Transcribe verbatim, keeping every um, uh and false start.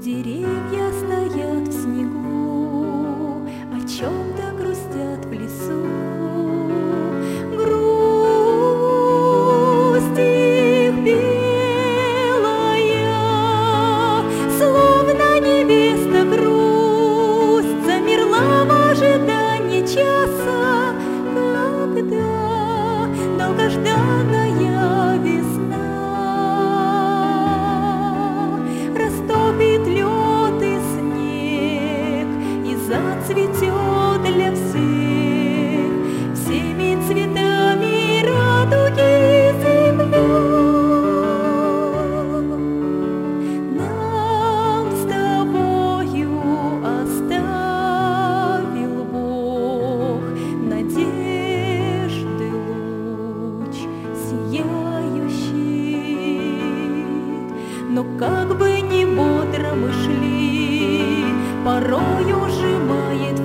Деревья стоят в снегу, о чем-то грустят в лесу. Грусть их белая, словно невеста грусть, замерла в ожидании часа, когда долгожданная весна растопит лед и снег и зацветет для всех всеми цветами радуги земля. Нам с тобою оставил Бог надежды луч сияющий, но как бы ни бодро мы шли, порою сжимает